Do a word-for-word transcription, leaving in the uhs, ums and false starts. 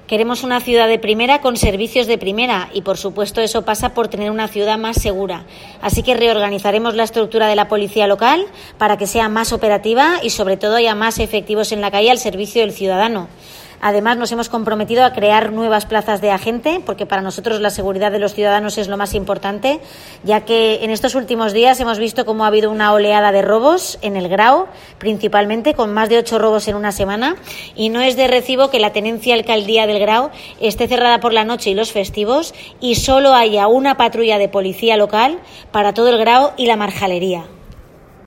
Queremos una ciudad de primera con servicios de primera y, por supuesto, eso pasa por tener una ciudad más segura. Así que reorganizaremos la estructura de la policía local para que sea más operativa y, sobre todo, haya más efectivos en la calle al servicio del ciudadano. Además, nos hemos comprometido a crear nuevas plazas de agente, porque para nosotros la seguridad de los ciudadanos es lo más importante, ya que en estos últimos días hemos visto cómo ha habido una oleada de robos en el Grao, principalmente con más de ocho robos en una semana, y no es de recibo que la tenencia alcaldía del Grao esté cerrada por la noche y los festivos y solo haya una patrulla de policía local para todo el Grao y la Marjalería.